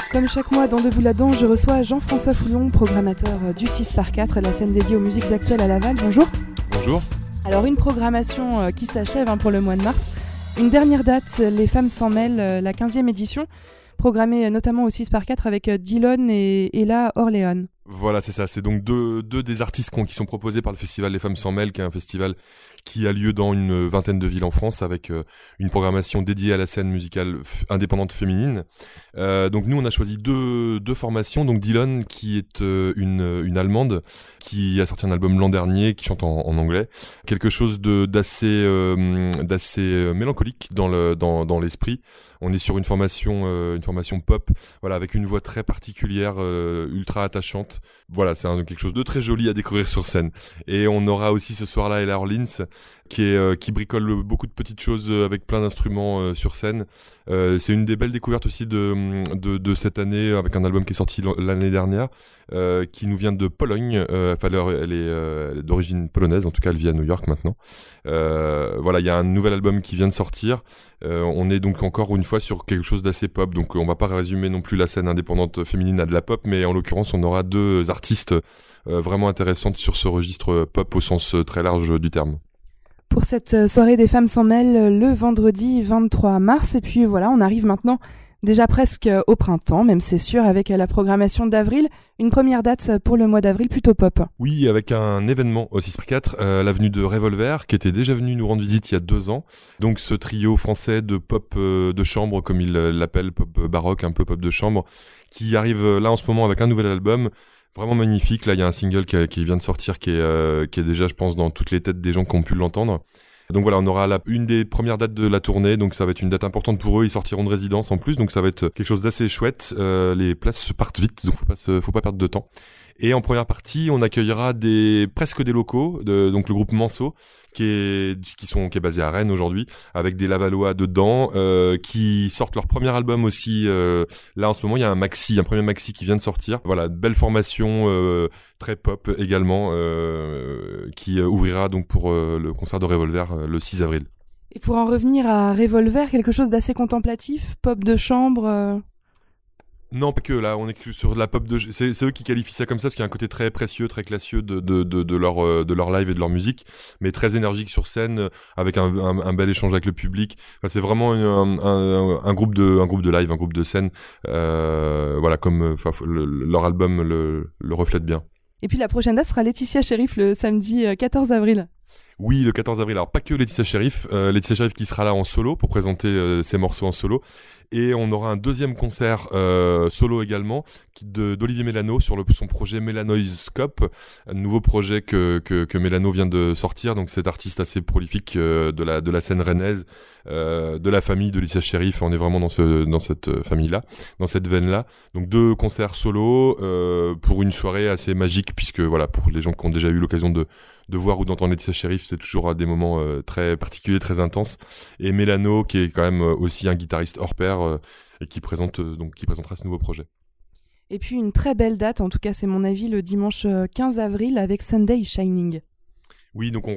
Comme chaque mois dans Debout là-dedans, je reçois Jean-François Foulon, programmateur du 6x4, la scène dédiée aux musiques actuelles à Laval. Bonjour. Bonjour. Alors une programmation qui s'achève pour le mois de mars. Une dernière date, Les Femmes s'en mêlent, la 15e édition, programmée notamment au 6x4 avec Dillon et Ella Orléans. Voilà, c'est ça. C'est donc deux des artistes qui sont proposés par le festival Les Femmes s'en mêlent, qui est un festival qui a lieu dans une vingtaine de villes en France avec une programmation dédiée à la scène musicale indépendante féminine. Donc nous, on a choisi deux formations. Donc Dillon, qui est une Allemande, qui a sorti un album l'an dernier, qui chante en anglais. Quelque chose d'assez mélancolique dans l'esprit. On est sur une formation pop, voilà, avec une voix très particulière, ultra attachante. Voilà, c'est quelque chose de très joli à découvrir sur scène. Et on aura aussi ce soir-là Ella Orléans, qui bricole beaucoup de petites choses avec plein d'instruments sur scène. C'est une des belles découvertes aussi de cette année, avec un album qui est sorti l'année dernière, qui nous vient de Pologne. Enfin, elle est d'origine polonaise, en tout cas elle vit à New York maintenant. Voilà, il y a un nouvel album qui vient de sortir. On est donc encore une fois sur quelque chose d'assez pop, donc on va pas résumer non plus la scène indépendante féminine à de la pop, mais en l'occurrence on aura deux artistes vraiment intéressantes sur ce registre pop au sens très large du terme. Pour cette soirée des Femmes s'en mêlent le vendredi 23 mars, et puis voilà, on arrive maintenant déjà presque au printemps, même c'est sûr, avec la programmation d'avril, une première date pour le mois d'avril plutôt pop. Oui, avec un événement au 6x4, l'avenue de Revolver, qui était déjà venu nous rendre visite il y a 2 ans. Donc ce trio français de pop de chambre, comme ils l'appellent, pop baroque, un peu pop de chambre, qui arrive là en ce moment avec un nouvel album, vraiment magnifique. Là, il y a un single qui vient de sortir, qui est déjà, je pense, dans toutes les têtes des gens qui ont pu l'entendre. Donc voilà, on aura une des premières dates de la tournée, donc ça va être une date importante pour eux. Ils sortiront de résidence en plus, donc ça va être quelque chose d'assez chouette. Les places se partent vite, donc faut pas perdre de temps. Et en première partie, on accueillera presque des locaux, donc le groupe Manceau, qui est basé à Rennes aujourd'hui, avec des Lavallois dedans, qui sortent leur premier album aussi. Là en ce moment, il y a un premier maxi qui vient de sortir. Voilà, belle formation très pop également, qui ouvrira donc pour le concert de Revolver le 6 avril. Et pour en revenir à Revolver, quelque chose d'assez contemplatif, pop de chambre. Non, pas que, là, on est que sur la pop c'est eux qui qualifient ça comme ça, parce qu'il y a un côté très précieux, très classieux de leur live et de leur musique, mais très énergique sur scène, avec un bel échange avec le public. Enfin, c'est vraiment un groupe de live, un groupe de scène, voilà, comme, leur album le reflète bien. Et puis la prochaine date sera Laetitia Sheriff le samedi 14 avril. Oui, le 14 avril. Alors, pas que Laetitia Sheriff qui sera là en solo pour présenter ses morceaux en solo. Et on aura un deuxième concert solo également d'Olivier Mélano sur son projet Mélanoiscope, un nouveau projet que Mélano vient de sortir. Donc cet artiste assez prolifique de la scène rennaise, de la famille de Laetitia Sheriff. On est vraiment dans cette famille-là, dans cette veine-là. Donc 2 concerts solo pour une soirée assez magique, puisque voilà, pour les gens qui ont déjà eu l'occasion de voir ou d'entendre Laetitia Sheriff, c'est toujours des moments très particuliers, très intenses. Et Mélano, qui est quand même aussi un guitariste hors pair, et qui présentera ce nouveau projet. Et puis une très belle date, en tout cas c'est mon avis, le dimanche 15 avril avec Sunday Shining. Oui, donc on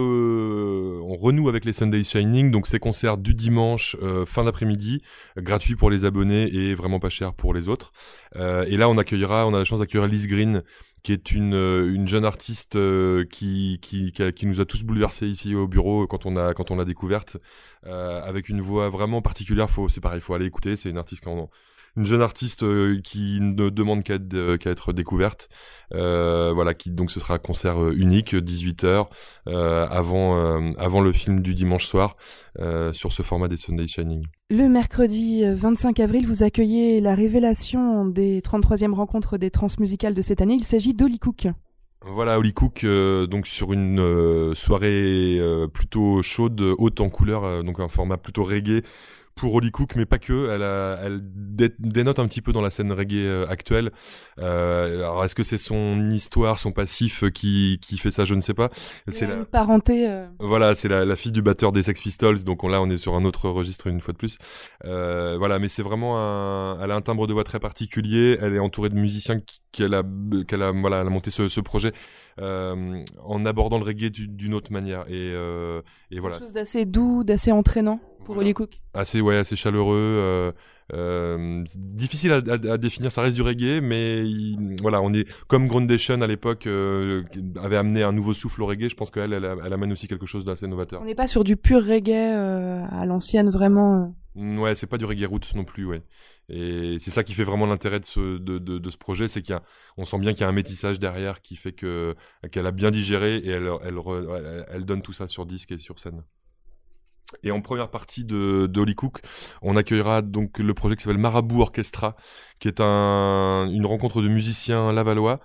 renoue avec les Sunday Shining, donc ces concerts du dimanche fin d'après-midi, gratuits pour les abonnés et vraiment pas cher pour les autres. Et là on a la chance d'accueillir Liz Green, qui est une jeune artiste qui nous a tous bouleversés ici au bureau quand on l'a découverte, avec une voix vraiment particulière. Faut aller écouter. C'est une jeune artiste qui ne demande qu'à être découverte. Voilà, donc ce sera un concert unique, 18h, avant le film du dimanche soir, sur ce format des Sunday Shining. Le mercredi 25 avril, vous accueillez la révélation des 33e rencontres des transmusicales de cette année. Il s'agit d'Holly Cook. Voilà, Holly Cook, donc sur une soirée plutôt chaude, haute en couleur, donc un format plutôt reggae pour Holly Cook, mais pas que. Elle dénote un petit peu dans la scène reggae actuelle. Alors, est-ce que c'est son histoire, son passif qui fait ça? Je ne sais pas. C'est une parenté. Voilà, c'est la fille du batteur des Sex Pistols. Donc là, on est sur un autre registre une fois de plus. Voilà, mais c'est vraiment elle a un timbre de voix très particulier. Elle est entourée de musiciens qu'elle a monté ce projet en abordant le reggae d'une autre manière. Et voilà. Quelque chose d'assez doux, d'assez entraînant pour Holly Cook. Assez chaleureux, C'est difficile à définir, ça reste du reggae, mais voilà, on est comme Groundation à l'époque avait amené un nouveau souffle au reggae. Je pense qu'elle amène aussi quelque chose d'assez novateur. On n'est pas sur du pur reggae à l'ancienne, vraiment. Ouais, c'est pas du reggae roots non plus, ouais. Et c'est ça qui fait vraiment l'intérêt de ce projet, c'est on sent bien qu'il y a un métissage derrière qui fait qu'elle a bien digéré et elle donne tout ça sur disque et sur scène. Et en première partie de Holly Cook, on accueillera donc le projet qui s'appelle Marabout Orchestra, qui est une rencontre de musiciens lavallois,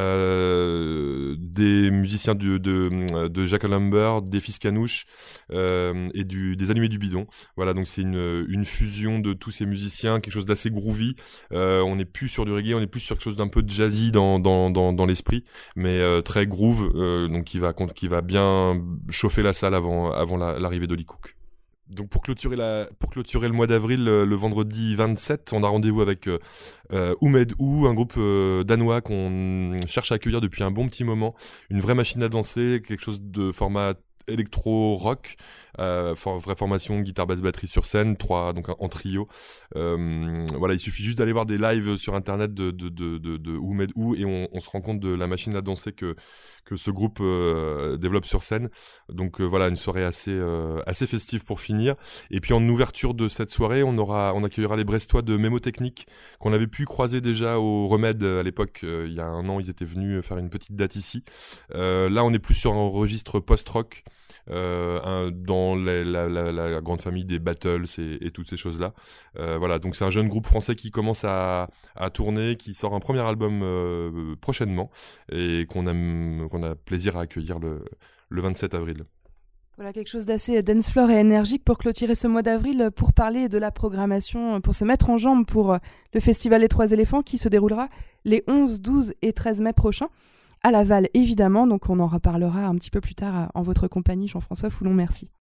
des musiciens de Jacques Lambert, des Fils Canouche et des Allumés du Bidon. Voilà, donc c'est une fusion de tous ces musiciens, quelque chose d'assez groovy. On n'est plus sur du reggae, on est plus sur quelque chose d'un peu jazzy dans l'esprit, mais très groove, donc qui va bien chauffer la salle avant l'arrivée d'Holly Cook. Donc pour clôturer le mois d'avril, le vendredi 27, on a rendez-vous avec Oumed Ou, un groupe danois qu'on cherche à accueillir depuis un bon petit moment. Une vraie machine à danser, quelque chose de format électro-rock, vraie formation, guitare, basse, batterie sur scène, donc en trio. Voilà, il suffit juste d'aller voir des lives sur internet de Oumed Ou et on se rend compte de la machine à danser que ce groupe développe sur scène. Donc voilà, une soirée assez festive pour finir. Et puis en ouverture de cette soirée, on accueillera les Brestois de Mémotechnique qu'on avait pu croiser déjà au Remède à l'époque. Il y a un an, ils étaient venus faire une petite date ici. Là, on est plus sur un registre post-rock. Dans la grande famille des Battles et toutes ces choses-là. Voilà, donc c'est un jeune groupe français qui commence à tourner, qui sort un premier album prochainement et qu'on a plaisir à accueillir le 27 avril. Voilà, quelque chose d'assez dance floor et énergique pour clôturer ce mois d'avril, pour parler de la programmation, pour se mettre en jambe pour le festival Les Trois Éléphants qui se déroulera les 11, 12 et 13 mai prochains. À Laval, évidemment, donc on en reparlera un petit peu plus tard en votre compagnie, Jean-François Foulon, merci.